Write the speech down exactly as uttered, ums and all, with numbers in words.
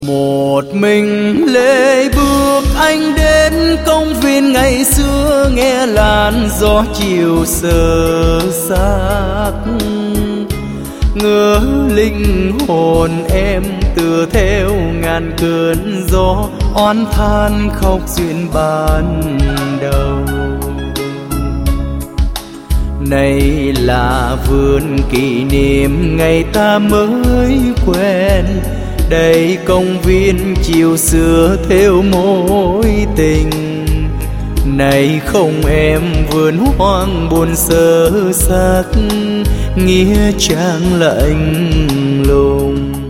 Một mình lê bước anh đến công viên ngày xưa, nghe làn gió chiều sờ xác. Ngỡ linh hồn em tựa theo ngàn cơn gió, oán than khóc duyên ban đầu. Này là vườn kỷ niệm ngày ta mới quen, đây công viên chiều xưa theo mối tình. Này không em vườn hoang buồn sơ xác, nghĩa trang lạnh lùng.